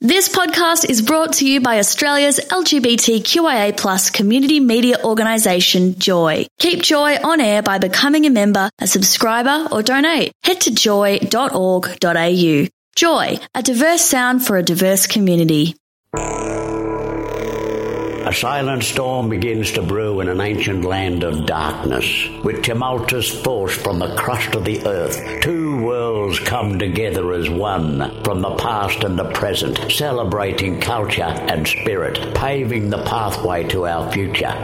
This podcast is brought to you by Australia's LGBTQIA+ community media organisation, Joy. Keep Joy on air by becoming a member, a subscriber or donate. Head to joy.org.au. Joy, a diverse sound for a diverse community. A silent storm begins to brew in an ancient land of darkness. With tumultuous force from the crust of the earth, two worlds come together as one, from the past and the present, celebrating culture and spirit, paving the pathway to our future.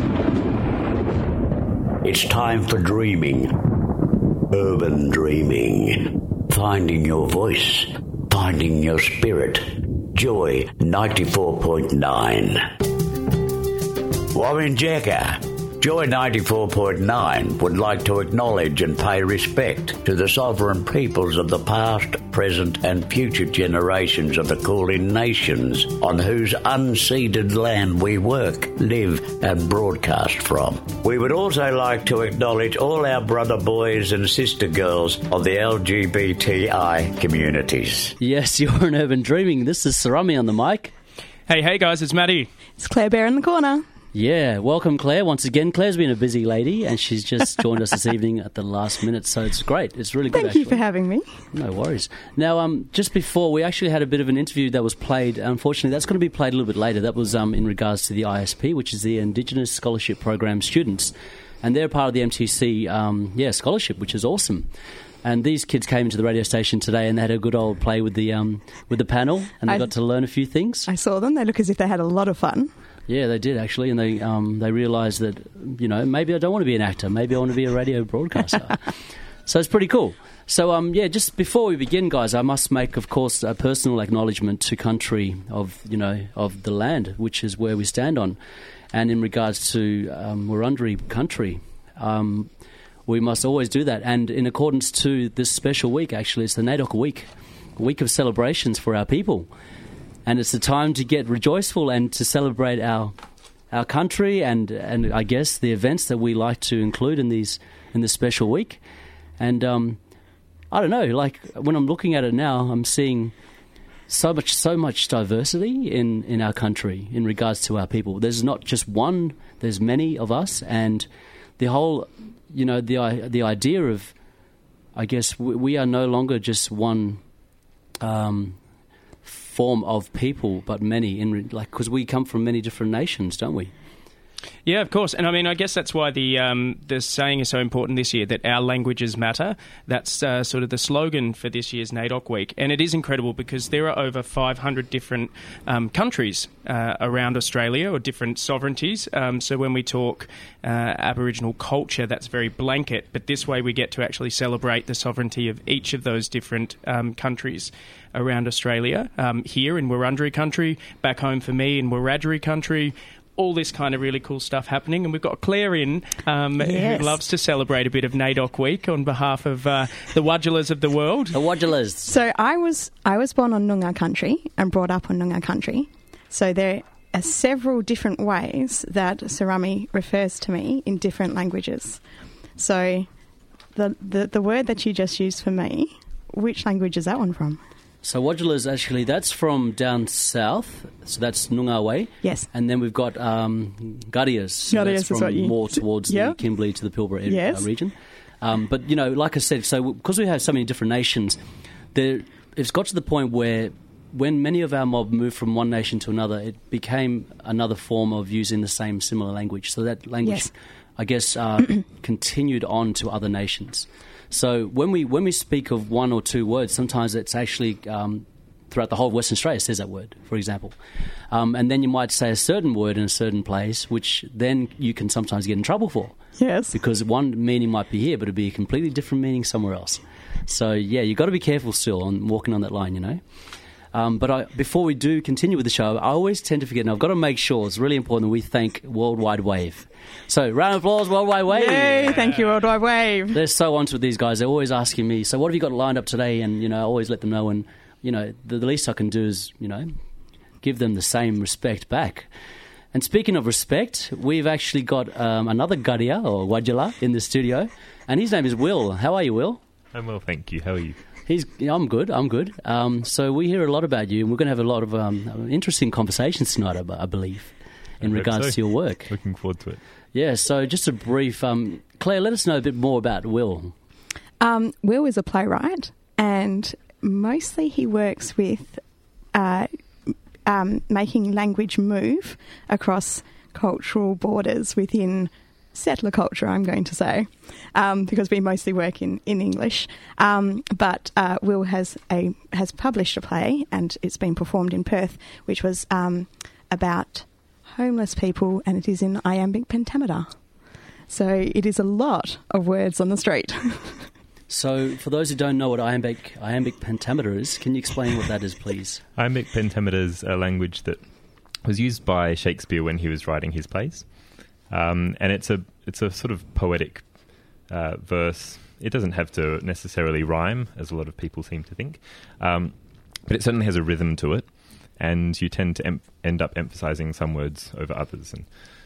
It's time for dreaming. Urban dreaming. Finding your voice. Finding your spirit. Joy 94.9. Warren Jacker. Joy 94.9 would like to acknowledge and pay respect to the sovereign peoples of the past, present and future generations of the Kulin nations on whose unceded land we work, live and broadcast from. We would also like to acknowledge all our brother boys and sister girls of the LGBTI communities. Yes, you're in Urban Dreaming. This is Sarami on the mic. Hey guys, it's Maddie. It's Claire Bear in the corner. Yeah, welcome Claire. Once again, Claire's been a busy lady and she's just joined us this evening at the last minute, so it's great. It's really good, Thank you for having me. No worries. Now, just before, we actually had a bit of an interview that was played. Unfortunately, that's going to be played a little bit later. That was in regards to the ISP, which is the Indigenous Scholarship Program students. And they're part of the MTC scholarship, which is awesome. And these kids came into the radio station today and they had a good old play with the panel and they got to learn a few things. I saw them. They look as if they had a lot of fun. Yeah, they did actually, and they realised that, maybe I don't want to be an actor, maybe I want to be a radio broadcaster. So it's pretty cool. So, just before we begin, guys, I must make, of course, a personal acknowledgement to country of the land, which is where we stand on. And in regards to Wurundjeri country, we must always do that. And in accordance to this special week, actually, it's the NAIDOC week, a week of celebrations for our people. And it's the time to get rejoiceful and to celebrate our country and I guess the events that we like to include in this special week. And I don't know, like when I'm looking at it now, I'm seeing so much diversity in our country in regards to our people. There's not just one, there's many of us, and the whole, the idea of, I guess we are no longer just one form of people, but many, because we come from many different nations, don't we? Yeah, of course. And I mean, I guess that's why the saying is so important this year, that our languages matter. That's sort of the slogan for this year's NAIDOC Week. And it is incredible because there are over 500 different countries around Australia, or different sovereignties. So when we talk Aboriginal culture, that's very blanket. But this way we get to actually celebrate the sovereignty of each of those different countries around Australia. Here in Wurundjeri country, back home for me in Wiradjuri country, all this kind of really cool stuff happening. And we've got Claire in, yes, who loves to celebrate a bit of NAIDOC Week on behalf of the Wadjulas of the world. The Wadjulas. So I was born on Noongar country and brought up on Noongar country. So there are several different ways that Sarami refers to me in different languages. So the word that you just used for me, which language is that one from? So Wadjulas, actually, that's from down south, so that's Noongar way. Yes. And then we've got Gadias, so that's from more towards the Kimberley to the Pilbara region. But, like I said, so because we have so many different nations, it's got to the point where when many of our mob moved from one nation to another, it became another form of using the same similar language. So that language, I guess, continued on to other nations. So when we speak of one or two words, sometimes it's actually throughout the whole of Western Australia says that word, for example. And then you might say a certain word in a certain place, which then you can sometimes get in trouble for. Yes. Because one meaning might be here, but it'd be a completely different meaning somewhere else. So, you've got to be careful still on walking on that line, But before we do continue with the show, I always tend to forget, and I've got to make sure, it's really important that we thank Worldwide Wave. So, round of applause, Worldwide Wave. Yay, thank you, Worldwide Wave. They're so on with these guys. They're always asking me, so what have you got lined up today? And, I always let them know. And, the least I can do is, give them the same respect back. And speaking of respect, we've actually got another Gadia, or Wadjula, in the studio. And his name is Will. How are you, Will? I'm well, thank you. How are you? I'm good. So we hear a lot about you, and we're going to have a lot of interesting conversations tonight, I believe, in regards to your work. Looking forward to it. Yeah, so just a brief... Claire, let us know a bit more about Will. Will is a playwright, and mostly he works with making language move across cultural borders within settler culture, I'm going to say, because we mostly work in English. But Will has published a play, and it's been performed in Perth, which was about homeless people, and it is in iambic pentameter. So it is a lot of words on the street. So for those who don't know what iambic pentameter is, can you explain what that is, please? Iambic pentameter is a language that was used by Shakespeare when he was writing his plays. And it's a sort of poetic verse. It doesn't have to necessarily rhyme, as a lot of people seem to think. But it certainly has a rhythm to it. And you tend to end up emphasising some words over others.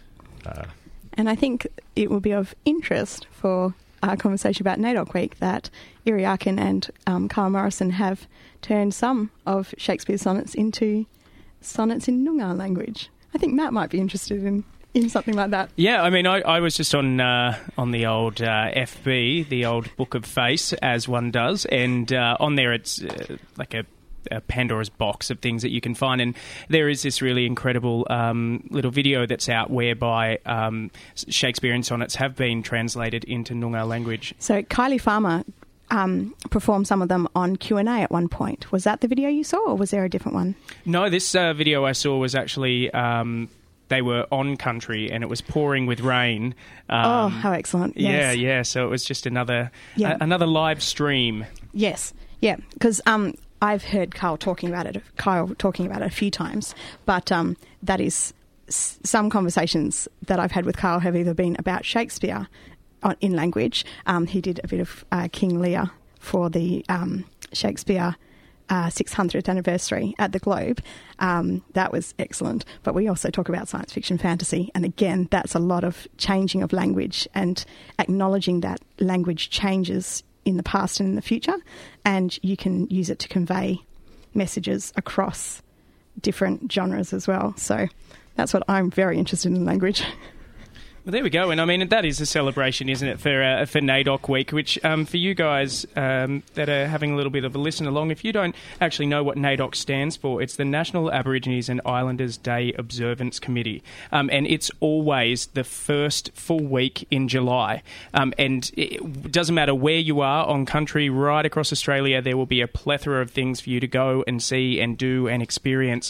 And I think it will be of interest for our conversation about NAIDOC Week that Iri Arkin and Carl Morrison have turned some of Shakespeare's sonnets into sonnets in Noongar language. I think Matt might be interested in something like that. Yeah, I mean, I was just on the old FB, the old Book of Face, as one does, and on there it's like a Pandora's box of things that you can find, and there is this really incredible little video that's out whereby Shakespearean sonnets have been translated into Noongar language. So Kylie Farmer performed some of them on Q&A at one point. Was that the video you saw, or was there a different one? No, this video I saw was actually... they were on country and it was pouring with rain. Oh, how excellent. Yes. Yeah. So it was just another live stream. Yes. Yeah, because I've heard Kyle talking about it a few times, but that is some conversations that I've had with Kyle have either been about Shakespeare in language. He did a bit of King Lear for the Shakespeare 600th anniversary at the Globe. That was excellent. But we also talk about science fiction fantasy, and again, that's a lot of changing of language and acknowledging that language changes in the past and in the future, and you can use it to convey messages across different genres as well. So that's what I'm very interested in language. Well, there we go. And I mean, that is a celebration, isn't it, for NAIDOC Week, which for you guys that are having a little bit of a listen along, if you don't actually know what NAIDOC stands for, it's the National Aborigines and Islanders Day Observance Committee. And it's always the first full week in July. And it doesn't matter where you are on country, right across Australia, there will be a plethora of things for you to go and see and do and experience.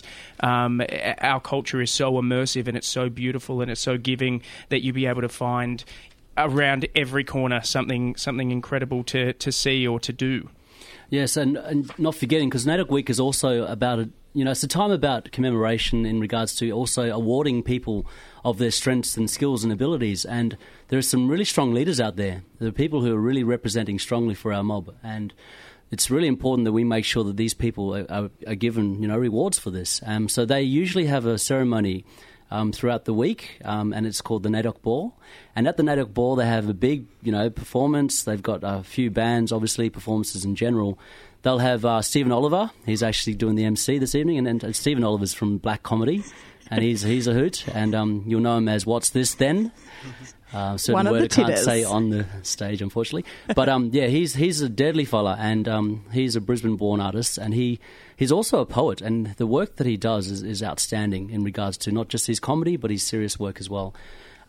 Our culture is so immersive and it's so beautiful and it's so giving that you'll be able to find around every corner something incredible to see or to do. Yes, and not forgetting, because NAIDOC Week is also about, it's a time about commemoration in regards to also awarding people of their strengths and skills and abilities. And there are some really strong leaders out there. There are people who are really representing strongly for our mob. And it's really important that we make sure that these people are given, rewards for this. So they usually have a ceremony throughout the week, and it's called the NAIDOC Ball. And at the NAIDOC Ball, they have a big, performance. They've got a few bands, obviously, performances in general. They'll have Stephen Oliver. He's actually doing the MC this evening, and then Stephen Oliver's from Black Comedy, and he's a hoot. And you'll know him as What's This Then? Certain word I can't say on the stage, unfortunately. But he's a deadly fella, and he's a Brisbane-born artist, and he's also a poet, and the work that he does is outstanding in regards to not just his comedy, but his serious work as well.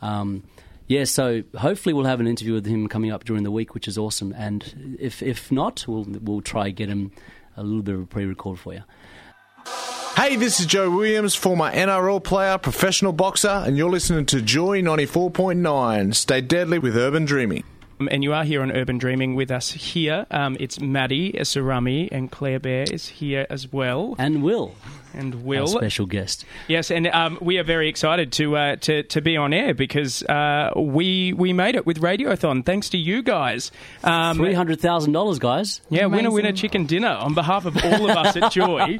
So hopefully we'll have an interview with him coming up during the week, which is awesome. And if not, we'll try get him a little bit of a pre-record for you. Hey, this is Joe Williams, former NRL player, professional boxer, and you're listening to Joy 94.9. Stay deadly with Urban Dreaming. And you are here on Urban Dreaming with us here. It's Maddie Sarami, and Claire Bear is here as well. And Will. Our special guest. Yes, and we are very excited to be on air because we made it with Radiothon, thanks to you guys. $300,000, guys. Yeah, amazing. Winner chicken dinner on behalf of all of us at Joy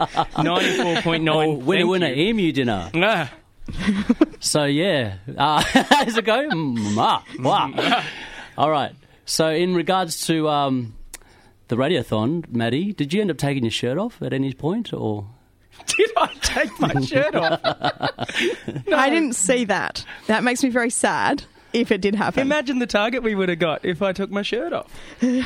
94.9. Winner emu dinner. So, yeah. How's it go? Wow. All right. So in regards to the radiothon, Maddie, did you end up taking your shirt off at any point, or...? Did I take my shirt off? No. I didn't see that. That makes me very sad if it did happen. Imagine the target we would have got if I took my shirt off. You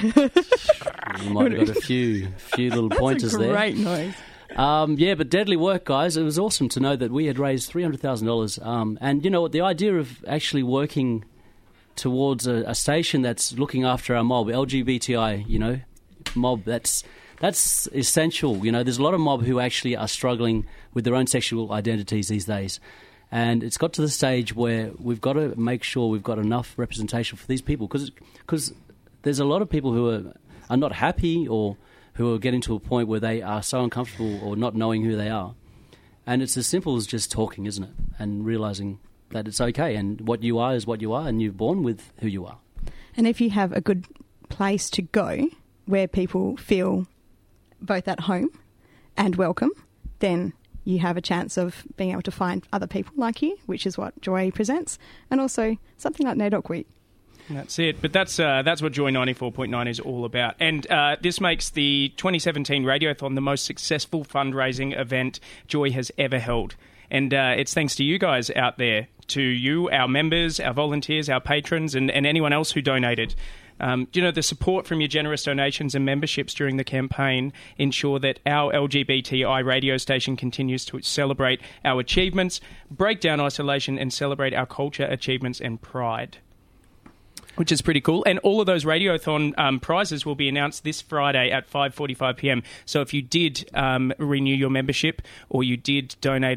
might have got a few little pointers there. Great noise. Yeah, but deadly work, guys. It was awesome to know that we had raised $300,000. And you know what? The idea of actually working towards a station that's looking after our mob, LGBTI, you know, mob, that's essential. You know, there's a lot of mob who actually are struggling with their own sexual identities these days. And it's got to the stage where we've got to make sure we've got enough representation for these people. Because there's a lot of people who are not happy or who are getting to a point where they are so uncomfortable or not knowing who they are. And it's as simple as just talking, isn't it? And realising that it's okay and what you are is what you are and you're born with who you are. And if you have a good place to go where people feel both at home and welcome, then you have a chance of being able to find other people like you, which is what Joy presents, and also something like NAIDOC Week. That's it. But that's what Joy 94.9 is all about. And this makes the 2017 Radiothon the most successful fundraising event Joy has ever held. And it's thanks to you guys out there, to you, our members, our volunteers, our patrons, and anyone else who donated. You know, the support from your generous donations and memberships during the campaign ensure that our LGBTI radio station continues to celebrate our achievements, break down isolation, and celebrate our culture, achievements, and pride. Which is pretty cool. And all of those Radiothon prizes will be announced this Friday at 5:45 p.m. So if you did renew your membership or you did donate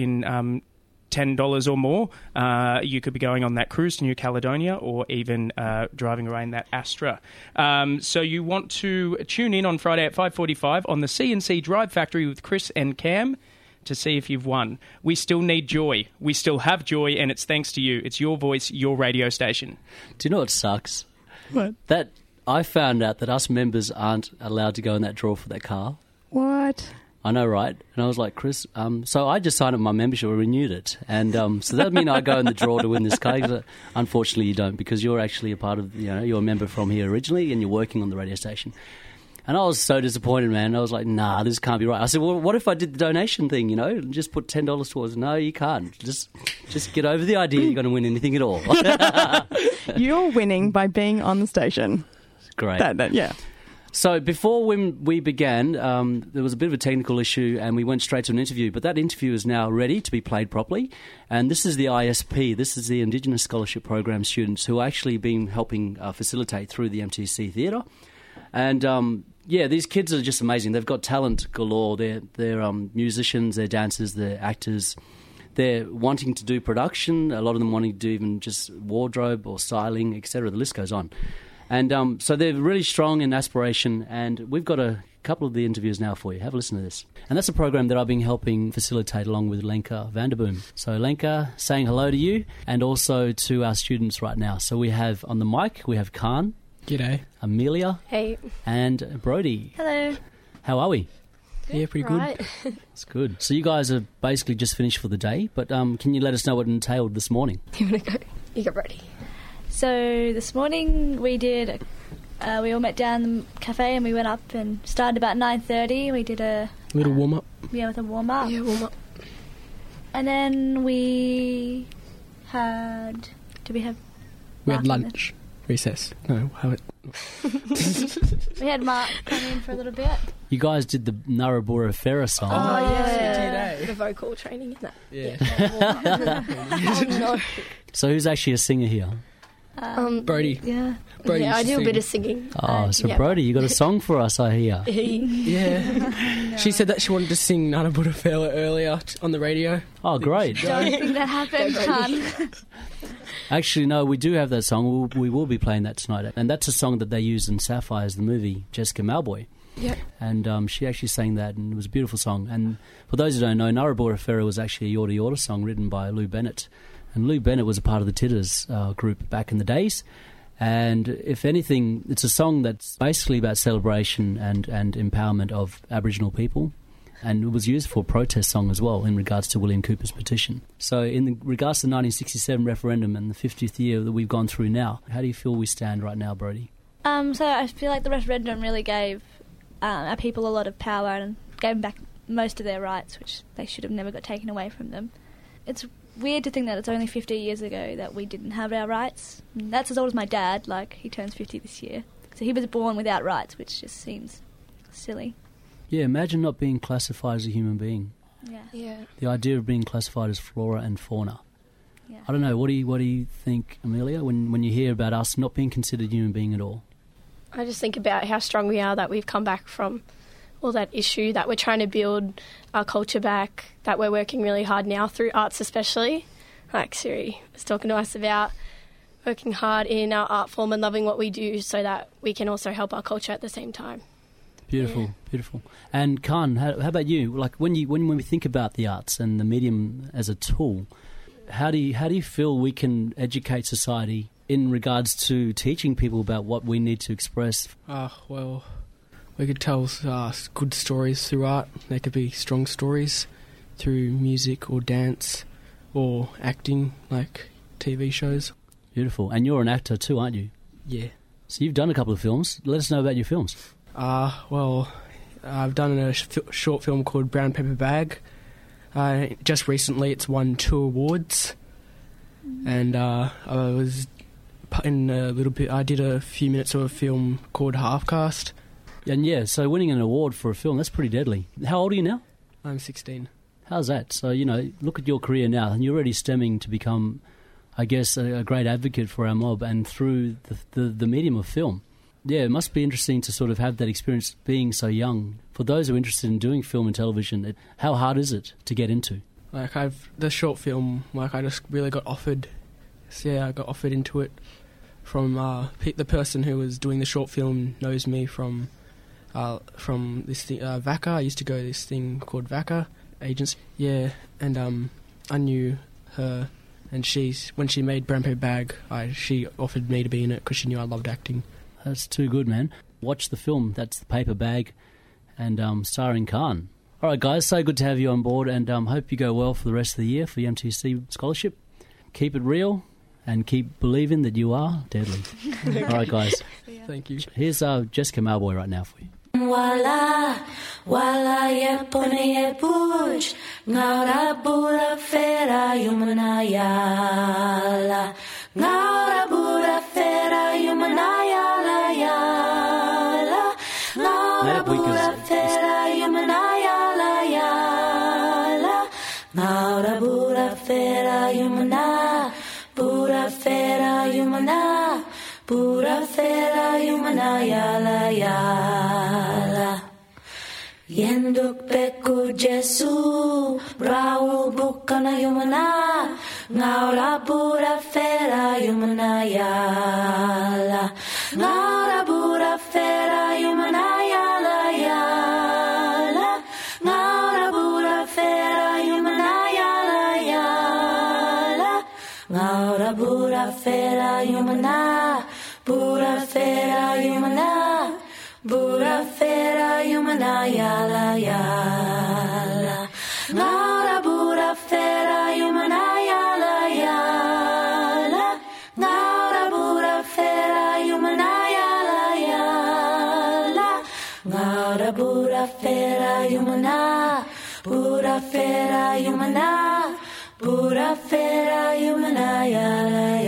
in $10 or more, you could be going on that cruise to New Caledonia or even driving around that Astra. So you want to tune in on Friday at 5:45 on the CNC Drive Factory with Chris and Cam to see if you've won. We still need joy. We still have joy, and it's thanks to you. It's your voice, your radio station. Do you know what sucks? What? That I found out that us members aren't allowed to go in that draw for that car. What? I know, right? And I was like, Chris, so I just signed up my membership and renewed it. And so that mean I go in the draw to win this car? Unfortunately, you don't, because you're actually a part of, you know, you're a member from here originally and you're working on the radio station. And I was so disappointed, man. I was like, nah, this can't be right. I said, well, what if I did the donation thing, you know, and just put $10 towards it? No, you can't. Just get over the idea you're going to win anything at all. You're winning by being on the station. Great. Yeah. So before when we began, there was a bit of a technical issue and we went straight to an interview. But that interview is now ready to be played properly. And this is the ISP. This is the Indigenous Scholarship Program students who are actually been helping facilitate through the MTC Theatre. And, yeah, these kids are just amazing. They've got talent galore. They're musicians, they're dancers, they're actors. They're wanting to do production. A lot of them wanting to do even just wardrobe or styling, etc. The list goes on. And so they're really strong in aspiration. And we've got a couple of the interviews now for you. Have a listen to this. And that's a program that I've been helping facilitate along with Lenka Vanderboom. So Lenka, saying hello to you and also to our students right now. So we have on the mic, we have Khan. G'day. Amelia. Hey. And Brody. Hello. How are we? Yeah, pretty right. good. It's good. So you guys are basically just finished for the day, but can you let us know what it entailed this morning? You want to go? You go, Brody. So this morning we did, we all met down in the cafe and we went up and started about 9:30. We did a little warm-up. Yeah, with a warm-up. Yeah, warm-up. And then we had, we had lunch. Recess. No, have it. We had Mark come in for a little bit. You guys did the Narrabora Ferra song. Oh, yeah. We did, The vocal training in that. Yeah. So who's actually a singer here? Brody. Yeah. Brody I do a bit of singing. So Brody, you got a song for us, I hear. Yeah. She said that she wanted to sing Narrabora Ferra earlier on the radio. Oh, great. Don't think that happened, hon. Actually, no, we do have that song. We will be playing that tonight. And that's a song that they used in Sapphires, the movie, Jessica Malboy. Yep. And she actually sang that, and it was a beautiful song. And for those who don't know, Narrabora Ferra was actually a Yorta Yorta song written by Lou Bennett. And Lou Bennett was a part of the Titters group back in the days. And if anything, it's a song that's basically about celebration and empowerment of Aboriginal people. And it was used for a protest song as well in regards to William Cooper's petition. So in regards to the 1967 referendum and the 50th year that we've gone through now, how do you feel we stand right now, Brody? So I feel like the referendum really gave our people a lot of power and gave them back most of their rights, which they should have never got taken away from them. It's weird to think that it's only 50 years ago that we didn't have our rights. And that's as old as my dad, like, he turns 50 this year. So he was born without rights, which just seems silly. Yeah, imagine not being classified as a human being. Yeah. The idea of being classified as flora and fauna. Yeah. I don't know, what do you think, Amelia, when you hear about us not being considered a human being at all? I just think about how strong we are that we've come back from all that issue, that we're trying to build our culture back, that we're working really hard now through arts especially. Like Siri was talking to us about working hard in our art form and loving what we do so that we can also help our culture at the same time. Beautiful, beautiful. And Khan, how about you? Like when we think about the arts and the medium as a tool, how do you feel we can educate society in regards to teaching people about what we need to express? Well, we could tell good stories through art. They could be strong stories through music or dance or acting, like TV shows. Beautiful. And you're an actor too, aren't you? Yeah. So you've done a couple of films. Let us know about your films. Well, I've done a short film called Brown Paper Bag. Just recently it's won 2 awards. And I was in a little bit... I did a few minutes of a film called Halfcast. And yeah, so winning an award for a film, that's pretty deadly. How old are you now? I'm 16. How's that? So, look at your career now, and you're already stemming to become, I guess, a great advocate for our mob and through the medium of film. Yeah, it must be interesting to sort of have that experience being so young. For those who are interested in doing film and television, how hard is it to get into? Like, the short film, I just really got offered. So yeah, I got offered into it from the person who was doing the short film knows me from this thing, VACA. I used to go to this thing called VACA Agents. Yeah, and I knew her, and when she made Brown Paper Bag, she offered me to be in it because she knew I loved acting. That's too good, man. Watch the film. That's The Paper Bag, and starring Khan. All right, guys, so good to have you on board, and hope you go well for the rest of the year for the MTC Scholarship. Keep it real, and keep believing that you are deadly. All right, guys. Thank you. Here's Jessica Malboy right now for you. Wala ye pone ye puj ngaura bura fera yumanayala ngaura bura fera yumanayala yala ngaura bura fera yumanayala yala ngaura bura fera yumana bura fera yumana pura fera yumanayala yala Yenduk peku Jesu Raul bukana yumana Ngaura pura fera yumanayala Ngaura pura fera yumanayala yala Ngaura pura fera yumanayala yala Ngaura pura fera yumana Pura fera yumana, pura fera yumana yala yala. Ngaura pura fera yumana yala yala. Ngaura pura fera yumana yala yala. Ngaura pura fera yumana, pura fera yumana, pura fera yumana yala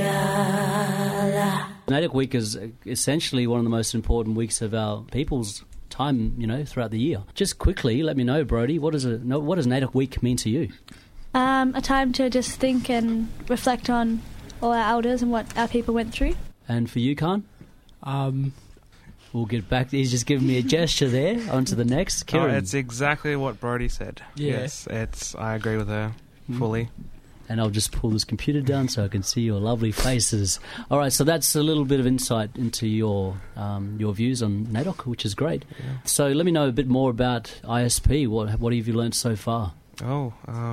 yala. NAIDOC Week is essentially one of the most important weeks of our people's time, throughout the year. Just quickly, let me know, Brody, what does NAIDOC Week mean to you? A time to just think and reflect on all our elders and what our people went through. And for you, Khan? We'll get back. He's just giving me a gesture there. On to the next. Kieran. It's exactly what Brody said. Yeah. Yes, I agree with her fully. And I'll just pull this computer down so I can see your lovely faces. All right, so that's a little bit of insight into your views on NAIDOC, which is great. Yeah. So let me know a bit more about ISP. What have you learnt so far? A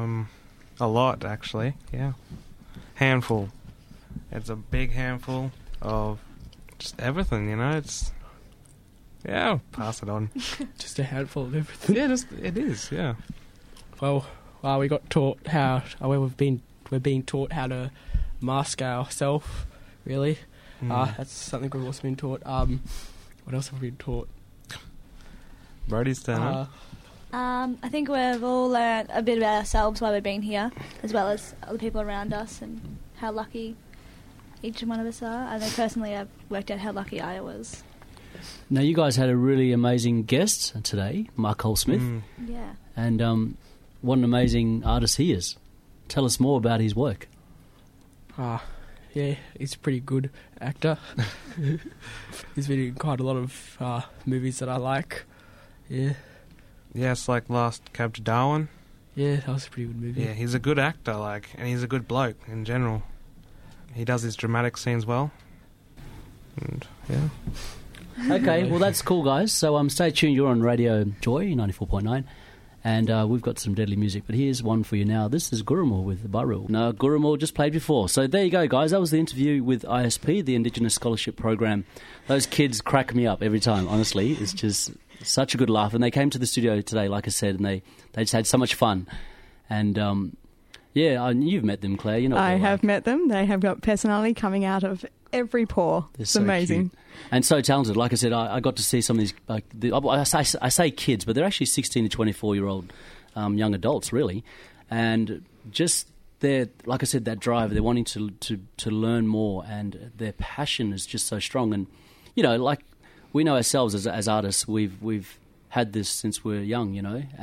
lot, actually, yeah. Handful. It's a big handful of just everything, It's... Yeah, pass it on. Just a handful of everything. Yeah, it is, yeah. Well, we got taught we're being taught how to mask ourselves, really. That's something we've also been taught. What else have we been taught? Brody's turn. I think we've all learned a bit about ourselves while we've been here, as well as other people around us and how lucky each one of us are. I know personally I've worked out how lucky I was. Now, you guys had a really amazing guest today, Mark Cole-Smith. Yeah. And what an amazing artist he is. Tell us more about his work. Yeah, he's a pretty good actor. He's been in quite a lot of movies that I like. Yeah. Yeah, it's like Last Cab to Darwin. Yeah, that was a pretty good movie. Yeah, he's a good actor, and he's a good bloke in general. He does his dramatic scenes well. And, yeah. Okay, well, that's cool, guys. So stay tuned. You're on Radio Joy 94.9. And we've got some deadly music, but here's one for you now. This is Gurumul with Baru. No, Gurumul just played before. So there you go, guys. That was the interview with ISP, the Indigenous Scholarship Program. Those kids crack me up every time, honestly. It's just such a good laugh. And they came to the studio today, like I said, and they just had so much fun. And, you've met them, Claire. You know what I have met them. They have got personality coming out of every pore. It's so amazing. Cute. And so talented. Like I said, I got to see some of these, I say kids, but they're actually 16 to 24-year-old young adults, really. And just like I said, that drive, they're wanting to learn more, and their passion is just so strong. And, like we know ourselves as artists, we've had this since we're young,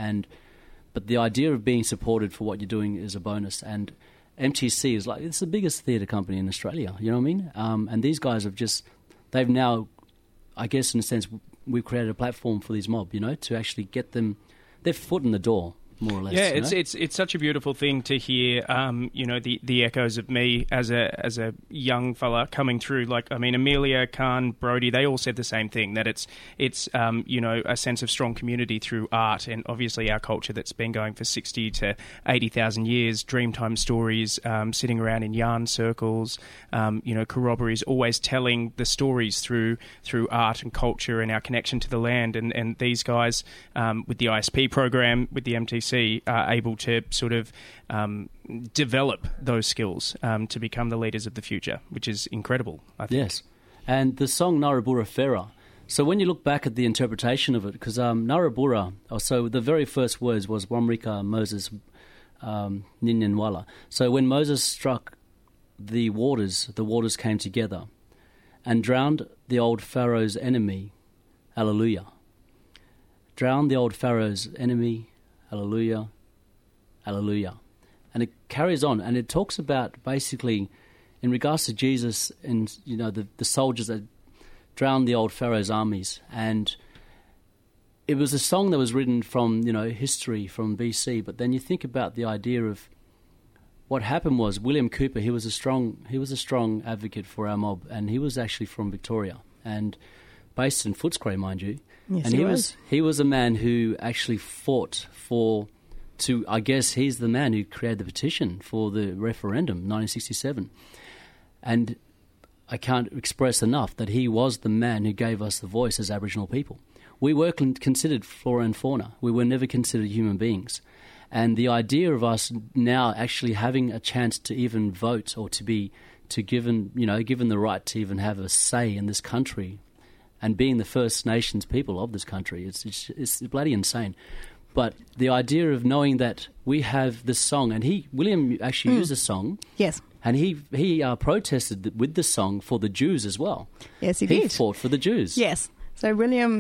but the idea of being supported for what you're doing is a bonus. And MTC is it's the biggest theatre company in Australia, you know what I mean? And these guys they've now, I guess in a sense, we've created a platform for these mob, to actually get them their foot in the door, more or less. Yeah, it's such a beautiful thing to hear, the echoes of me as a young fella coming through. Amelia, Khan, Brody, they all said the same thing, that it's a sense of strong community through art, and obviously our culture that's been going for 60 to 80,000 years, Dreamtime stories, sitting around in yarn circles, corroborees, always telling the stories through art and culture and our connection to the land, and these guys with the ISP program, with the MTC, are able to sort of develop those skills to become the leaders of the future, which is incredible, I think. Yes. And the song Narabura Fera. So when you look back at the interpretation of it, because Narabura, so the very first words was Wamrika Moses Ninyanwala. So when Moses struck the waters came together and drowned the old Pharaoh's enemy, Alleluia. Drowned the old Pharaoh's enemy, Alleluia, Alleluia. And it carries on, and it talks about basically, in regards to Jesus and, the soldiers that drowned the old Pharaoh's armies. And it was a song that was written from, history, from BC, but then you think about the idea of what happened was William Cooper, he was a strong advocate for our mob, and he was actually from Victoria, and based in Footscray, mind you. Yes, and he was a man who actually fought I guess he's the man who created the petition for the referendum, 1967. And I can't express enough that he was the man who gave us the voice as Aboriginal people. We were considered flora and fauna. We were never considered human beings. And the idea of us now actually having a chance to even vote or given the right to even have a say in this country, and being the First Nations people of this country, it's bloody insane. But the idea of knowing that we have this song, and William actually used the song. Yes. And he protested with the song for the Jews as well. Yes, he did. He fought for the Jews. Yes. So William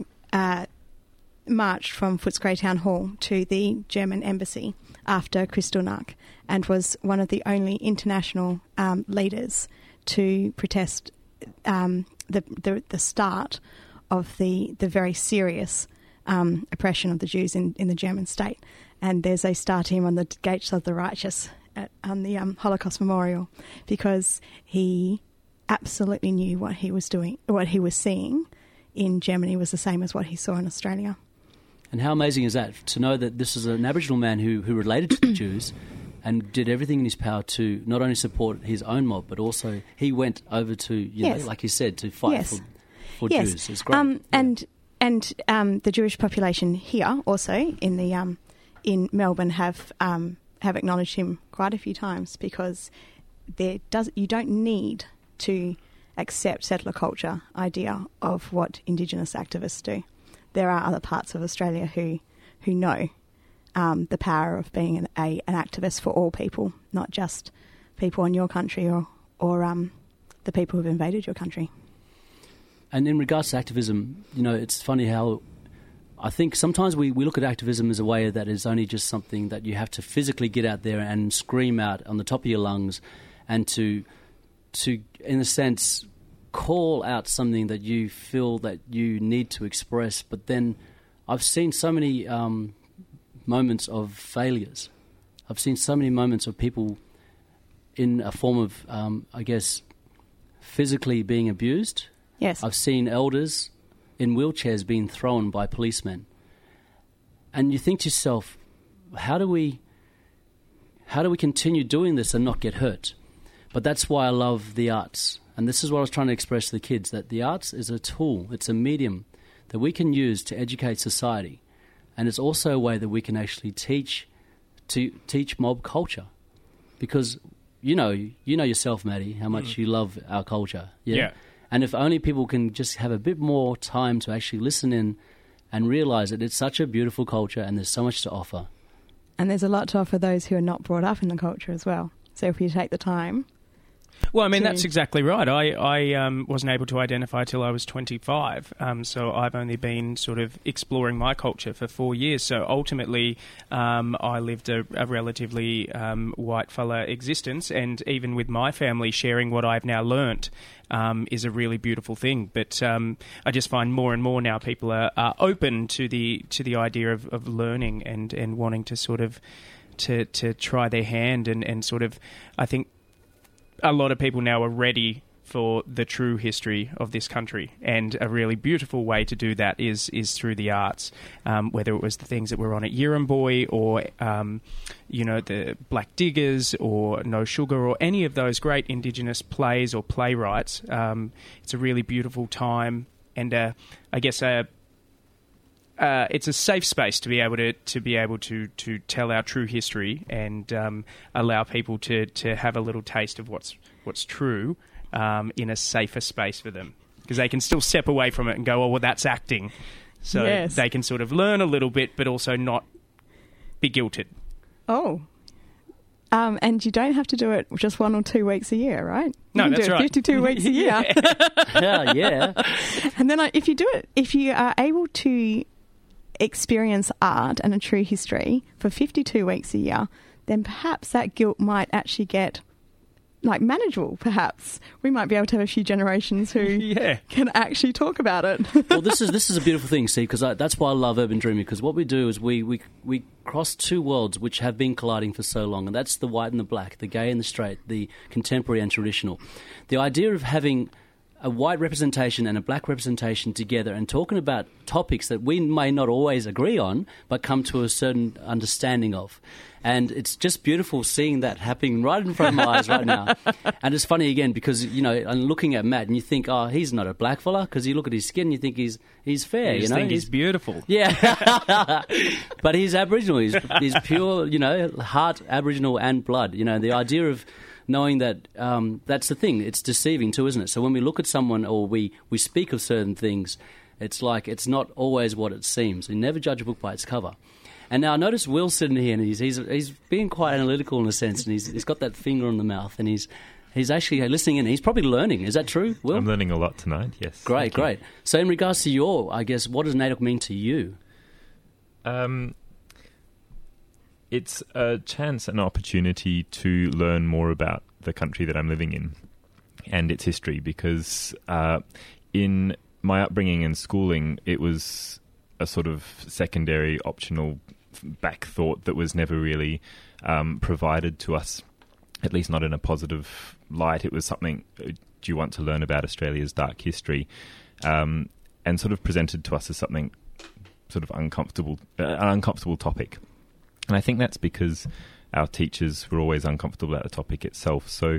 marched from Footscray Town Hall to the German embassy after Kristallnacht, and was one of the only international leaders to protest the start of the very serious oppression of the Jews in the German state. And there's a star to him on the Gates of the Righteous on the Holocaust Memorial, because he absolutely knew what he was doing, what he was seeing in Germany was the same as what he saw in Australia. And how amazing is that, to know that this is an Aboriginal man who related to the Jews and did everything in his power to not only support his own mob, but also he went over to, like you said, to fight for Jews. It's great. And the Jewish population here also in Melbourne have acknowledged him quite a few times, because you don't need to accept settler culture idea of what Indigenous activists do. There are other parts of Australia who know the power of being an activist for all people, not just people in your country or the people who've invaded your country. And in regards to activism, it's funny how I think sometimes we look at activism as a way that is only just something that you have to physically get out there and scream out on the top of your lungs and to in a sense, call out something that you feel that you need to express. But then I've seen so many moments of failures. I've seen so many moments of people in a form of, physically being abused. Yes. I've seen elders in wheelchairs being thrown by policemen. And you think to yourself, how do we continue doing this and not get hurt? But that's why I love the arts. And this is what I was trying to express to the kids, that the arts is a tool, it's a medium that we can use to educate society. And it's also a way that we can actually teach mob culture. Because you know yourself, Maddie, how much you love our culture. Yeah. And if only people can just have a bit more time to actually listen in and realise that it's such a beautiful culture and there's so much to offer. And there's a lot to offer those who are not brought up in the culture as well. So if you take the time... Well, I mean, that's exactly right. I wasn't able to identify till I was 25, so I've only been sort of exploring my culture for 4 years. So ultimately, I lived a relatively white fella existence, and even with my family, sharing what I've now learnt is a really beautiful thing. But I just find more and more now people are open to the idea of learning and wanting to sort of to try their hand and sort of, I think, a lot of people now are ready for the true history of this country, and a really beautiful way to do that is through the arts, whether it was the things that were on at Yirramboy or the Black Diggers or No Sugar or any of those great Indigenous plays or playwrights. It's a really beautiful time, and I guess it's a safe space to be able to tell our true history and allow people to have a little taste of what's true in a safer space for them, because they can still step away from it and go, oh, well, that's acting. So yes. They can sort of learn a little bit, but also not be guilted. Oh. And you don't have to do it just 1 or 2 weeks a year, right? No, that's right. 52 weeks a year. Yeah. And then if you are able to experience art and a true history for 52 weeks a year, then perhaps that guilt might actually get manageable. Perhaps we might be able to have a few generations who can actually talk about it. Well, this is a beautiful thing, see, because that's why I love urban dreaming, because what we do is we cross two worlds which have been colliding for so long, and that's the white and the black, the gay and the straight, the contemporary and traditional. The idea of having a white representation and a black representation together and talking about topics that we may not always agree on but come to a certain understanding of. And it's just beautiful seeing that happening right in front of my eyes right now. And it's funny again because, I'm looking at Matt and you think, oh, he's not a black fella, because you look at his skin and you think he's fair. You think he's beautiful. Yeah. But he's Aboriginal. He's pure, heart Aboriginal and blood. The idea of knowing that that's the thing. It's deceiving too, isn't it? So when we look at someone or we speak of certain things, it's like it's not always what it seems. We never judge a book by its cover. And now I notice Will's sitting here and he's being quite analytical in a sense, and he's got that finger on the mouth, and he's actually listening in. He's probably learning. Is that true, Will? I'm learning a lot tonight, yes. Great. So in regards to what does NAIDOC mean to you? It's a chance, an opportunity to learn more about the country that I'm living in and its history, because in my upbringing and schooling, it was a sort of secondary, optional back thought that was never really provided to us, at least not in a positive light. It was something, do you want to learn about Australia's dark history? And sort of presented to us as something sort of uncomfortable, an uncomfortable topic. And I think that's because our teachers were always uncomfortable about the topic itself. So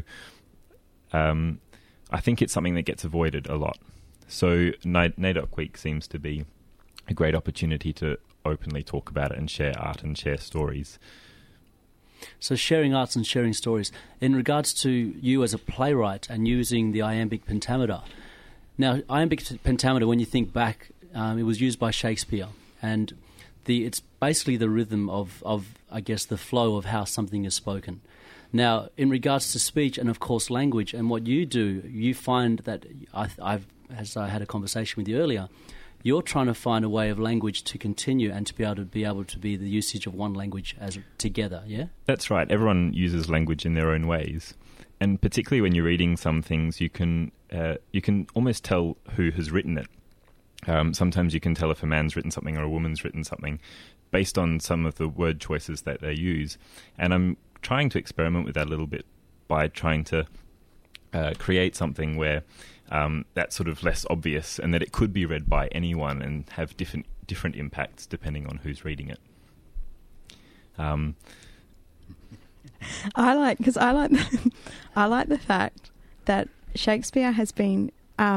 I think it's something that gets avoided a lot. So NAIDOC Week seems to be a great opportunity to openly talk about it and share art and share stories. So sharing arts and sharing stories. In regards to you as a playwright and using the iambic pentameter. Now, iambic pentameter, when you think back, it was used by Shakespeare, and it's basically the rhythm of I guess the flow of how something is spoken. Now, in regards to speech and of course language, and what you do, you find that as I had a conversation with you earlier, you're trying to find a way of language to continue and to be able to be the usage of one language as together. Yeah, that's right. Everyone uses language in their own ways, and particularly when you're reading some things, you can almost tell who has written it. Sometimes you can tell if a man's written something or a woman's written something based on some of the word choices that they use. And I'm trying to experiment with that a little bit by trying to create something where that's sort of less obvious and that it could be read by anyone and have different impacts depending on who's reading it. I like the fact that Shakespeare has been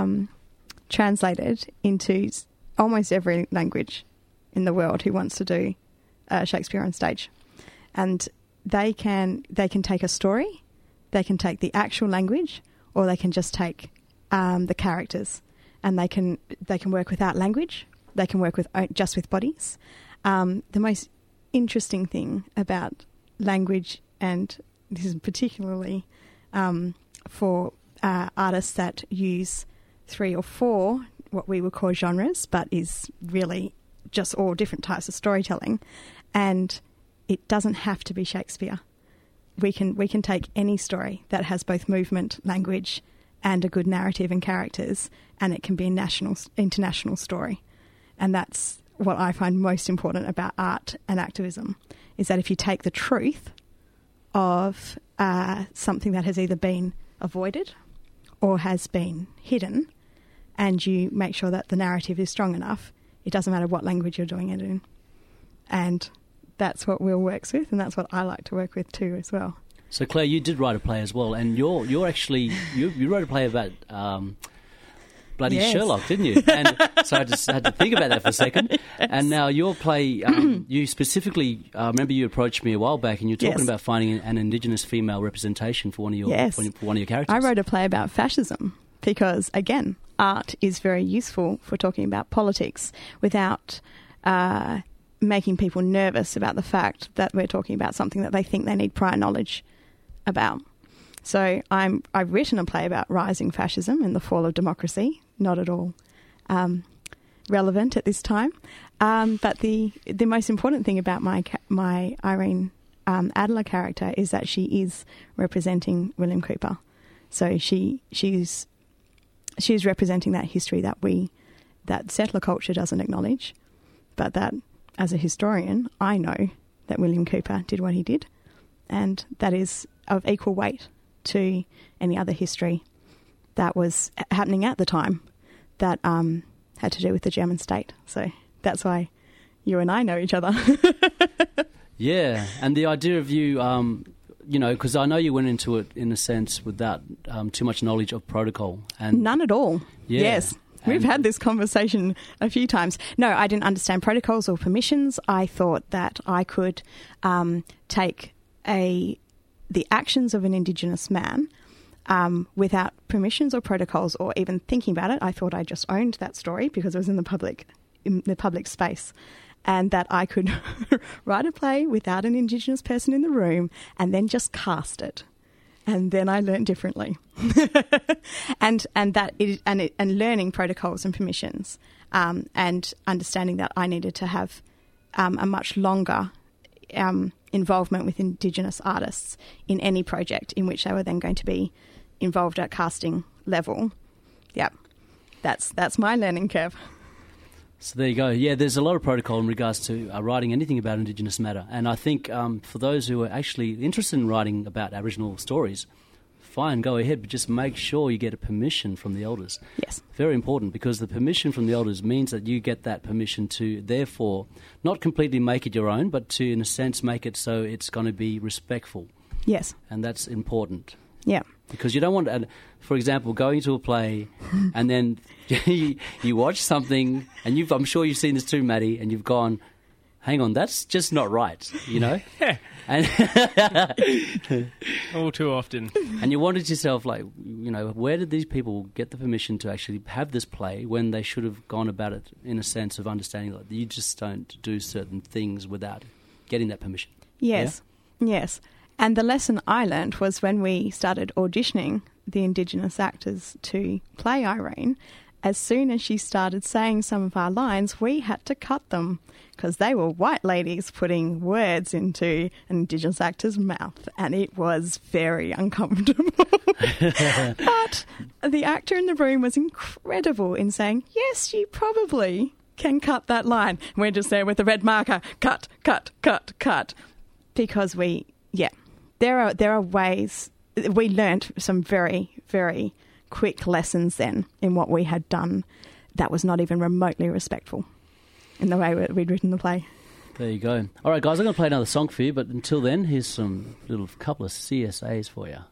translated into almost every language in the world who wants to do Shakespeare on stage, and they can take a story, they can take the actual language, or they can just take the characters, and they can work without language, they can work with just with bodies. The most interesting thing about language, and this is particularly for artists that use 3 or 4 what we would call genres, but is really just all different types of storytelling, and it doesn't have to be Shakespeare. We can take any story that has both movement, language, and a good narrative and characters, and it can be a international story. And that's what I find most important about art and activism, is that if you take the truth of something that has either been avoided or has been hidden, and you make sure that the narrative is strong enough, it doesn't matter what language you're doing it in. And that's what Will works with, and that's what I like to work with too as well. So Claire, you did write a play as well, and you're actually you wrote a play about bloody yes. Sherlock, didn't you? And so I just had to think about that for a second. Yes. And now your play, you specifically, remember you approached me a while back, and you're talking yes. about finding an Indigenous female representation for one of your yes. for one of your characters. I wrote a play about fascism because, again, art is very useful for talking about politics without making people nervous about the fact that we're talking about something that they think they need prior knowledge about. So I've written a play about rising fascism and the fall of democracy, not at all relevant at this time. But the most important thing about my Irene Adler character is that she is representing William Cooper. So she's representing that history that settler culture doesn't acknowledge, but that as a historian, I know that William Cooper did what he did, and that is of equal weight to any other history that was happening at the time that had to do with the German state. So that's why you and I know each other. Yeah, and the idea of you, because I know you went into it in a sense without too much knowledge of protocol. And none at all. Yeah. Yes. We've had this conversation a few times. No, I didn't understand protocols or permissions. I thought that I could take the actions of an Indigenous man without permissions or protocols or even thinking about it. I thought I just owned that story because it was in the public space, and that I could write a play without an Indigenous person in the room and then just cast it. And then I learned differently, and learning protocols and permissions, and understanding that I needed to have a much longer involvement with Indigenous artists in any project in which they were then going to be involved at casting level. Yeah, that's my learning curve. So there you go. Yeah, there's a lot of protocol in regards to writing anything about Indigenous matter. And I think for those who are actually interested in writing about Aboriginal stories, fine, go ahead, but just make sure you get a permission from the elders. Yes. Very important, because the permission from the elders means that you get that permission to, therefore, not completely make it your own, but to, in a sense, make it so it's going to be respectful. Yes. And that's important. Yeah. Because you don't want, for example, going to a play and then you watch something, and I'm sure you've seen this too, Maddie, and you've gone, hang on, that's just not right, you know? And all too often. And you wondered to yourself, like, you know, where did these people get the permission to actually have this play when they should have gone about it in a sense of understanding that you just don't do certain things without getting that permission? Yes, yes. And the lesson I learnt was when we started auditioning the Indigenous actors to play Irene, as soon as she started saying some of our lines, we had to cut them because they were white ladies putting words into an Indigenous actor's mouth, and it was very uncomfortable. But the actor in the room was incredible in saying, yes, you probably can cut that line. We're just there with the red marker, cut, cut, cut, cut. Because there are ways. We learnt some very, very quick lessons then in what we had done that was not even remotely respectful in the way we'd written the play. There you go. All right, guys, I'm going to play another song for you, but until then, here's some little couple of CSAs for you.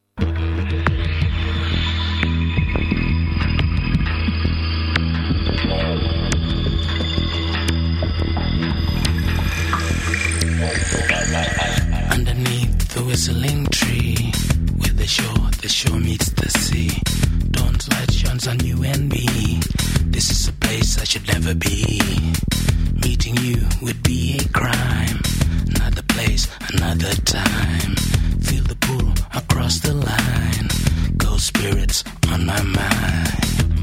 Underneath the whistling tree, where the shore meets the sea. Dawn's light shines on you and me. This is a place I should never be. Meeting you would be a crime. Another place, another time. Feel the pull across the line. Ghost spirits on my mind.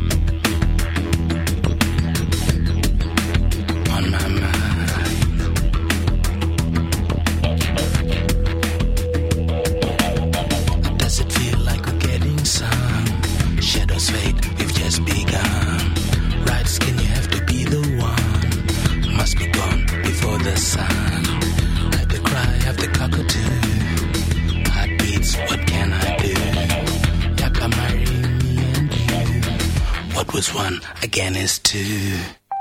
On my mind. Shadows fade, we've just begun. Right skin, you have to be the one. Must be gone before the sun. At the cry of the cockatoo. Heartbeats, what can I do? Yakamari, me and you. What was one, again is two.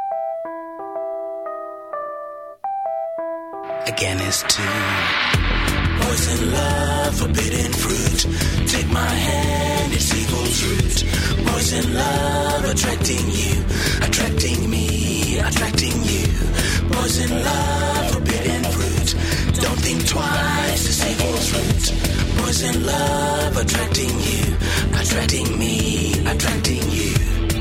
Again is two. Poison love, forbidden fruit. Take my hand, it's evil's root. Poison love, attracting you, attracting me, attracting you. Poison love, forbidden fruit. Don't think twice, it's evil's root. Poison love, attracting you, attracting me, attracting you.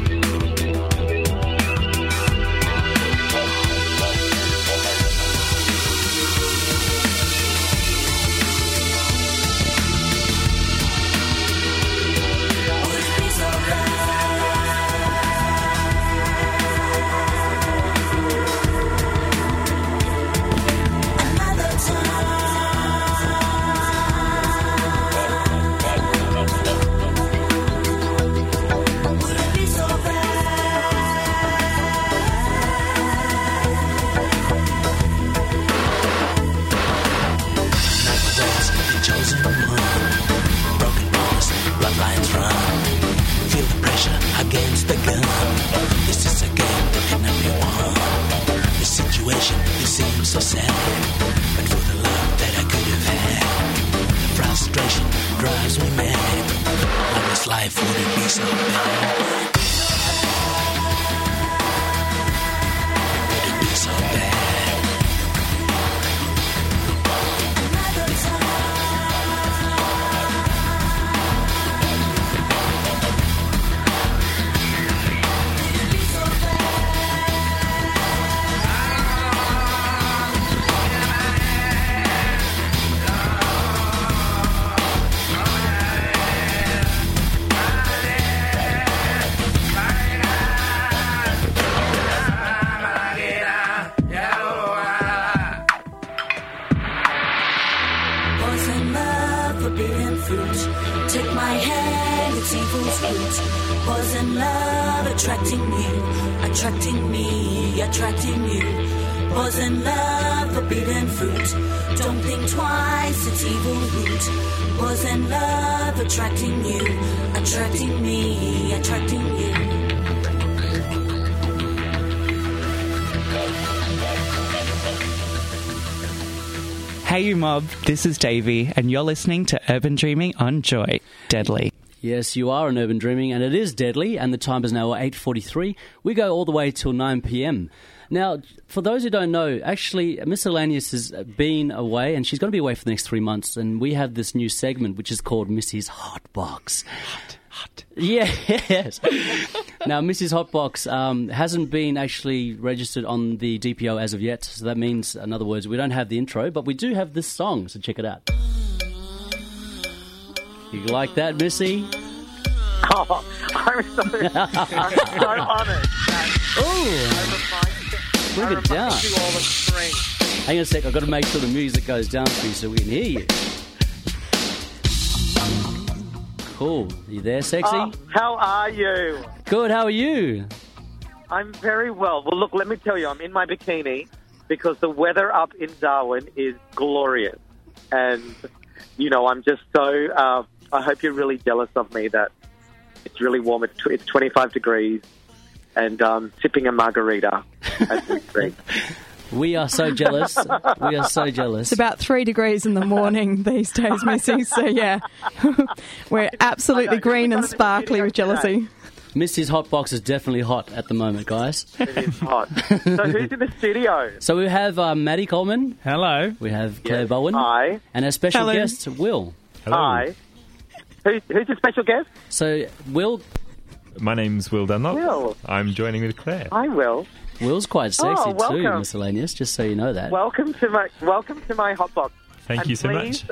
Against the gun. This is a game that cannot be won. The situation, it seems so sad. But for the love that I could have had, the frustration drives me mad. How this life wouldn't be so bad. Would it be so bad? Poison love, attracting you, attracting me, attracting you. Poison love, forbidden fruit. Don't think twice, it's evil root. Poison love, attracting you, attracting me, attracting you. Hey you mob, this is Davey and you're listening to Urban Dreaming on Joy. Deadly. Yes, you are on Urban Dreaming, and it is deadly, and the time is now 8:43. We go all the way till 9 p.m. Now, for those who don't know, actually, Miscellaneous has been away, and she's going to be away for the next 3 months, and we have this new segment, which is called Missy's Hot Box. Hot. Yes. Now, Missy's Hot Box hasn't been actually registered on the DPO as of yet, so that means, in other words, we don't have the intro, but we do have this song, so check it out. You like that, Missy? Oh, I'm so honoured. Oh, bring it down. Hang on a sec, I've got to make sure the music goes down for you so we can hear you. Cool. Are you there, sexy? How are you? Good, how are you? I'm very well. Well, look, let me tell you, I'm in my bikini because the weather up in Darwin is glorious. And, you know, I'm just so... I hope you're really jealous of me that it's really warm. It's 25 degrees and sipping a margarita as we speak. We are so jealous. We are so jealous. It's about 3 degrees in the morning these days, Missy. So, yeah, we're absolutely green and sparkly with jealousy. Missy's Hot Box is definitely hot at the moment, guys. It is hot. So who's in the studio? So we have Maddie Coleman. Hello. We have Claire Bowen. Hi. And our special Hello. guest, Will. Hello. Hi. Who's your special guest? So, Will... My name's Will Dunlop. Will. I'm joining with Claire. Hi, Will. Will's quite sexy too, welcome. Miscellaneous, just so you know that. Welcome to my hot box. Thank you so much.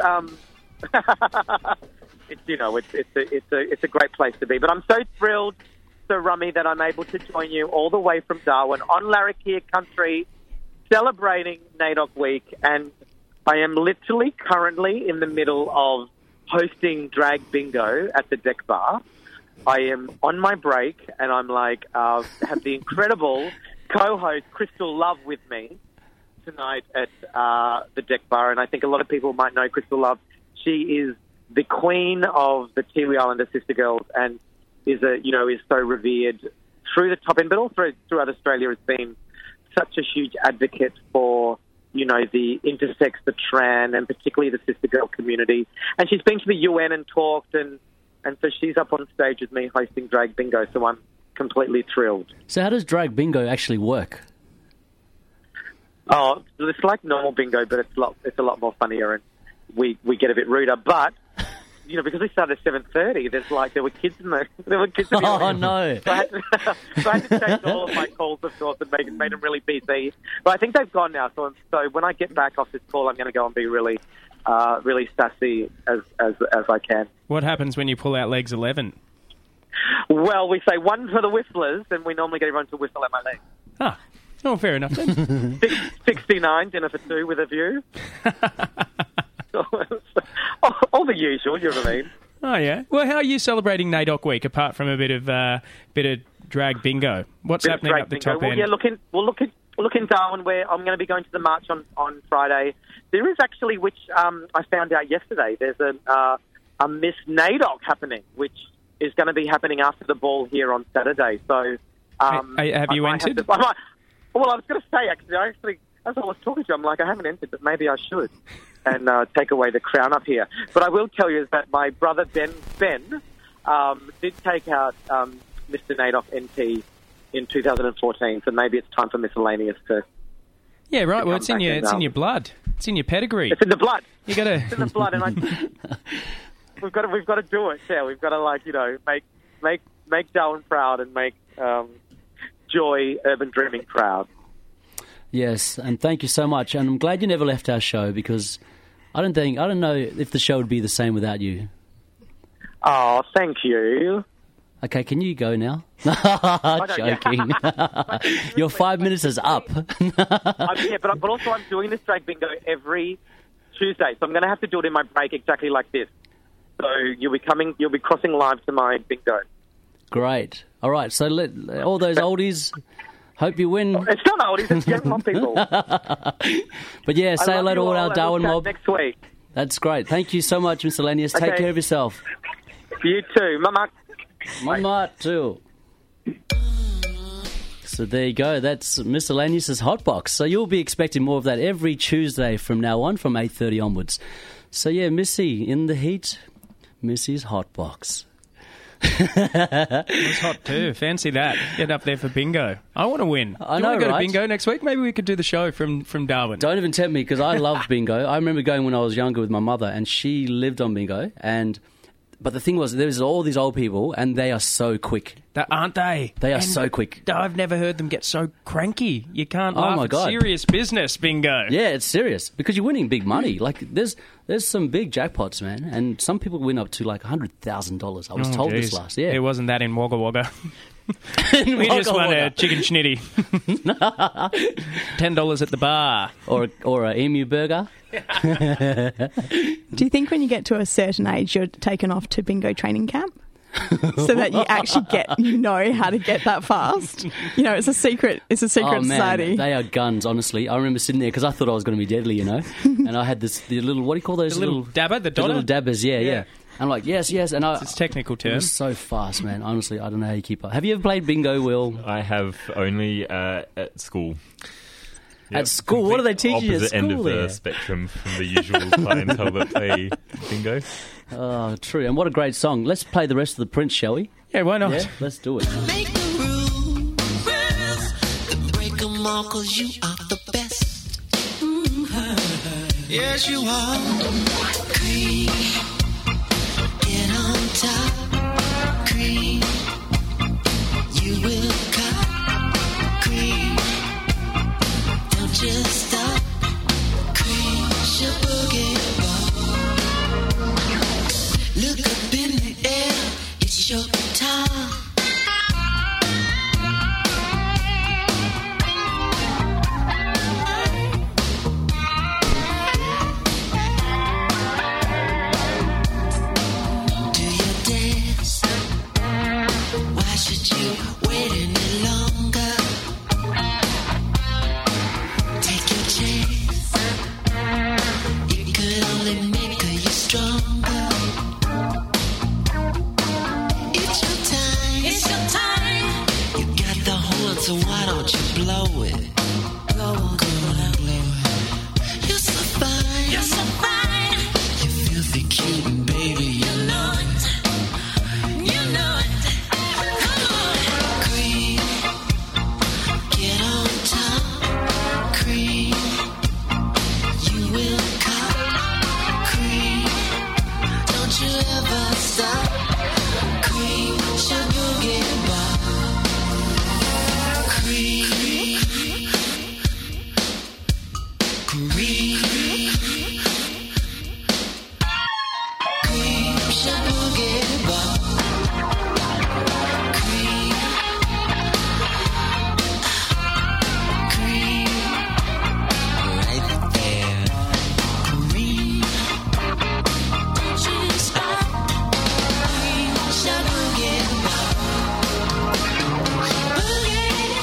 It's a great place to be. But I'm so thrilled, Sir Rummy, that I'm able to join you all the way from Darwin on Larrakia country, celebrating NAIDOC Week, and I am literally currently in the middle of hosting drag bingo at the Deck Bar. I am on my break, and I'm have the incredible co-host Crystal Love with me tonight at the Deck Bar, and I think a lot of people might know Crystal Love. She is the queen of the Tiwi Islander Sister Girls, and is so revered through the top end, but also throughout Australia, has been such a huge advocate for the intersex, the trans, and particularly the sister girl community. And she's been to the UN and talked, and so she's up on stage with me hosting drag bingo. So I'm completely thrilled. So how does drag bingo actually work? Oh, it's like normal bingo, but it's a lot more funnier, and we get a bit ruder. But because we started at 7:30, there were kids in the Oh no! So I had to change all of my calls, of course, and made them really busy. But I think they've gone now. So when I get back off this call, I'm going to go and be really sassy as I can. What happens when you pull out legs 11? Well, we say one for the whistlers, and we normally get everyone to whistle at my legs. Ah, oh, fair enough then. 69, dinner for two with a view. All the usual, you know what I mean? Oh yeah. Well, how are you celebrating NAIDOC Week apart from a bit of drag bingo? What's happening up the top end? Yeah, look in Darwin, where I'm going to be going to the march on Friday. There is actually, which I found out yesterday, there's a Miss NAIDOC happening, which is going to be happening after the ball here on Saturday. So, have you entered? Well, I was going to say actually, as I was talking to you, I'm like, I haven't entered, but maybe I should, and take away the crown up here. But I will tell you is that my brother Ben did take out Mr. NAIDOC NT in 2014, so maybe it's time for Miscellaneous to... Yeah, right. Well, it's in your blood. It's in your pedigree. It's in the blood. You got to. It's in the blood, and we've got to do it. Yeah, we've got to make Darwin proud and make Joy Urban Dreaming proud. Yes, and thank you so much. And I'm glad you never left our show, because I don't know if the show would be the same without you. Oh, thank you. Okay, can you go now? Joking. Your 5 minutes is up. But also I'm doing this drag bingo every Tuesday, so I'm going to have to do it in my break exactly like this. So you'll be crossing live to my bingo. Great. All right, so let all those oldies, hope you win. It's not oldies, it's young people. But yeah, say hello to all our Darwin mob. Next week. That's great. Thank you so much, Miscellaneous. Take care of yourself. You too. Mama. Mama too. So there you go. That's Miscellaneous's Hotbox. So you'll be expecting more of that every Tuesday from now on, from 8:30 onwards. So yeah, Missy in the heat. Missy's Hotbox. It was hot too. Fancy that. Get up there for bingo. I want to win. I Do you know, want to go right? to bingo next week? Maybe we could do the show from Darwin. Don't even tempt me, because I love bingo. I remember going when I was younger with my mother, and she lived on bingo. But the thing was, there's all these old people, and they are so quick. Aren't they? They are so quick. I've never heard them get so cranky. You can't Oh, laugh my at God. serious business, bingo. Yeah, it's serious, because you're winning big money. Like, there's some big jackpots, man, and some people win up to like $100,000. I was told this last year. It wasn't that in Wagga Wagga. In We just Wagga won a Wagga. chicken schnitty. $10 at the bar. Or a emu burger. Do you think when you get to a certain age, you're taken off to bingo training camp? So that you actually know how to get that fast. You know, it's a secret. It's a secret Oh, man, society. they are guns. Honestly, I remember sitting there because I thought I was going to be deadly, you know. And I had the little, what do you call those The little dabber, the the little dotter? dabbers? Yeah. I'm like, yes, and It's a technical it term. was so fast, man. Honestly, I don't know how you keep up. Have you ever played bingo, Will? I have only at school. At school? What do they teach you at Opposite end school of there? the spectrum from the usual clientele that play bingo. Oh, true. And what a great song. Let's play the rest of the Prince, shall we? Yeah, why not? Yeah, let's do it. Make the rules, then break them all 'cause you are the best. Yes, you are. Cream, get on top. Cream, you will cut. Cream, don't just stop. Cream, your boogie ball. Look up in the air, it's your time. Do you dance? Why should you wait any longer? Take your chance. It could only make you stronger. It's your time. It's your time. You got the horn, so why don't you blow it? Blow on, blow it. You're so fine. You're so fine. You filthy cute, and baby, you know it. You know it. Come on, cream. Get on top, cream. You will cut, cream. Don't you ever stop, cream. Your boogie bar, cream. Cream. Cream. Your boogie bar. Cream. Cream. Right there. Cream. Don't you stop. Cream. Your boogie bar. Boogie.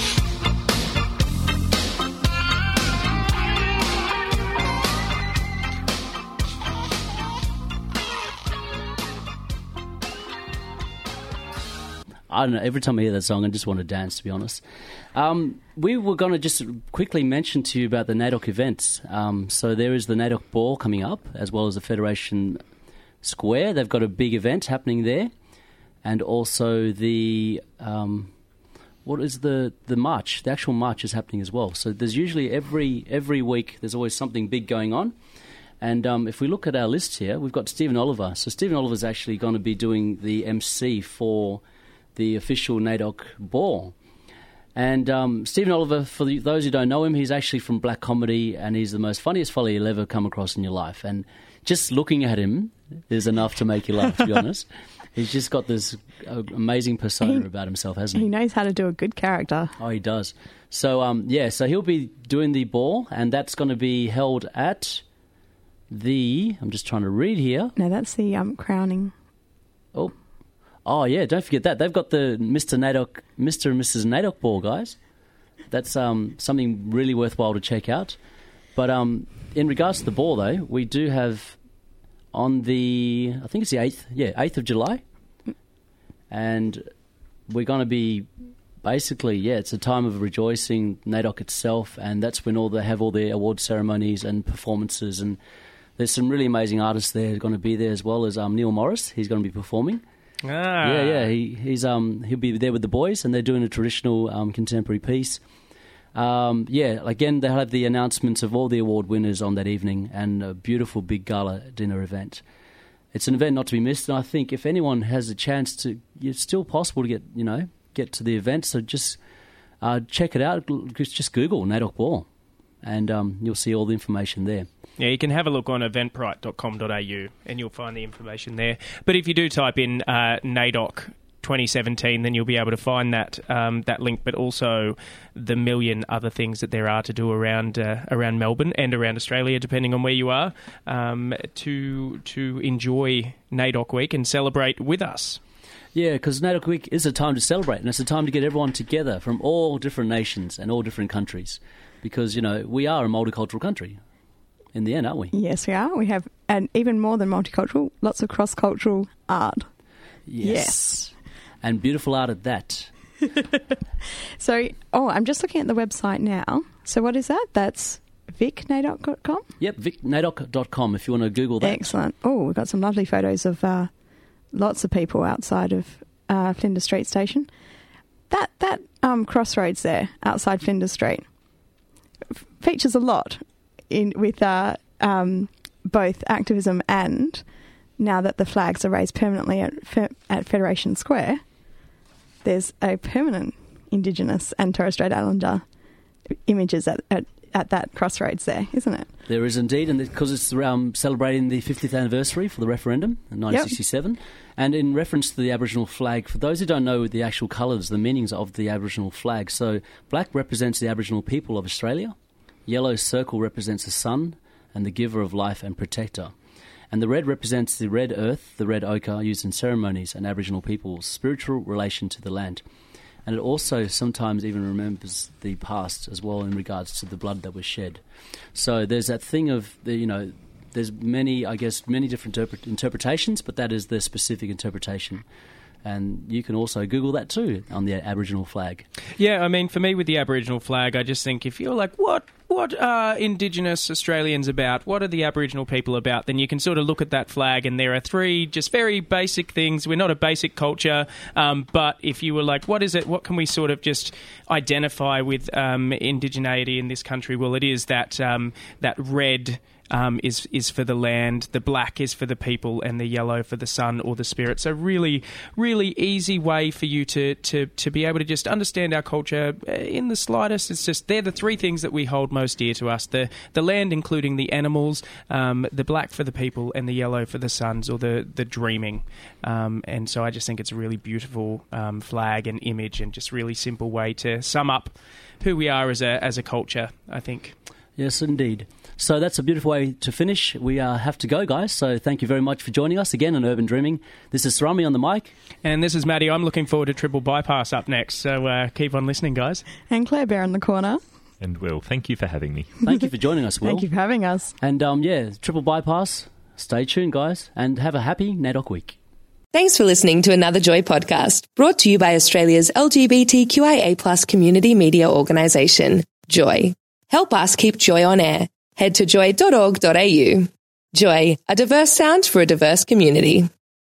I don't know. Every time I hear that song, I just want to dance, to be honest. We were going to just quickly mention to you about the NAIDOC events. So there is the NAIDOC Ball coming up, as well as the Federation Square. They've got a big event happening there. And also the... what is the march? The actual march is happening as well. So there's usually every week, there's always something big going on. And if we look at our list here, we've got Stephen Oliver. So Stephen Oliver's actually going to be doing the MC for the official NAIDOC Ball. And Stephen Oliver, for those who don't know him, he's actually from Black Comedy, and he's the most funniest fella you'll ever come across in your life. And just looking at him is enough to make you laugh, to be honest. He's just got this amazing persona about himself, hasn't he? He knows how to do a good character. Oh, he does. So, so he'll be doing the ball, and that's going to be held at I'm just trying to read here. No, that's the crowning. Oh, yeah, don't forget that. They've got the Mr. and Mrs. NAIDOC Ball, guys. That's something really worthwhile to check out. But in regards to the ball, though, we do have on the, I think it's the 8th of July. And we're going to be basically, it's a time of rejoicing, NAIDOC itself, and that's when they have all their award ceremonies and performances. And there's some really amazing artists there who are going to be there, as well as Neil Morris. He's going to be performing. Yeah. He'll be there with the boys, and they're doing a traditional contemporary piece. Again, they'll have the announcements of all the award winners on that evening and a beautiful big gala dinner event. It's an event not to be missed, and I think if anyone has a chance to, it's still possible to get to the event. So just check it out. Just Google NAIDOC Ball, and you'll see all the information there. Yeah, you can have a look on eventbrite.com.au and you'll find the information there. But if you do type in NAIDOC 2017, then you'll be able to find that link, but also the million other things that there are to do around Melbourne and around Australia, depending on where you are, to enjoy NAIDOC Week and celebrate with us. Yeah, because NAIDOC Week is a time to celebrate, and it's a time to get everyone together from all different nations and all different countries, because, we are a multicultural country in the end, aren't we? Yes, we are. We have, and even more than multicultural, lots of cross-cultural art. Yes. And beautiful art at that. So, I'm just looking at the website now. So what is that? That's vicnaidoc.com? Yep, vicnaidoc.com if you want to Google that. Excellent. Oh, we've got some lovely photos of lots of people outside of Flinders Street Station. That crossroads there outside Flinders Street features a lot with both activism and now that the flags are raised permanently at Federation Square, there's a permanent Indigenous and Torres Strait Islander images at that crossroads there, isn't it? There is indeed, and because it's celebrating the 50th anniversary for the referendum in 1967, yep. And in reference to the Aboriginal flag, for those who don't know the actual colours, the meanings of the Aboriginal flag, so black represents the Aboriginal people of Australia, yellow circle represents the sun and the giver of life and protector. And the red represents the red earth, the red ochre used in ceremonies and Aboriginal people's spiritual relation to the land. And it also sometimes even remembers the past as well in regards to the blood that was shed. So there's that thing of, there's many different interpretations, but that is the specific interpretation. And you can also Google that too on the Aboriginal flag. Yeah, I mean, for me with the Aboriginal flag, I just think if you're like, what are Indigenous Australians about? What are the Aboriginal people about? Then you can sort of look at that flag and there are three just very basic things. We're not a basic culture, but if you were like, what is it? What can we sort of just identify with indigeneity in this country? Well, it is that red is for the land, the black is for the people, and the yellow for the sun or the spirit. So really, really easy way for you to be able to just understand our culture in the slightest. It's just they're the three things that we hold most dear to us: the land, including the animals, the black for the people, and the yellow for the suns or the dreaming. And so I just think it's a really beautiful flag and image, and just really simple way to sum up who we are as a culture, I think. Yes, indeed. So that's a beautiful way to finish. We have to go, guys. So thank you very much for joining us again on Urban Dreaming. This is Sarami on the mic. And this is Maddie. I'm looking forward to Triple Bypass up next. So keep on listening, guys. And Claire Bear in the corner. And Will, thank you for having me. Thank you for joining us, Will. Thank you for having us. And Triple Bypass. Stay tuned, guys. And have a happy NAIDOC Week. Thanks for listening to another Joy podcast, brought to you by Australia's LGBTQIA+ community media organisation, Joy. Help us keep Joy on air. Head to joy.org.au. Joy, a diverse sound for a diverse community.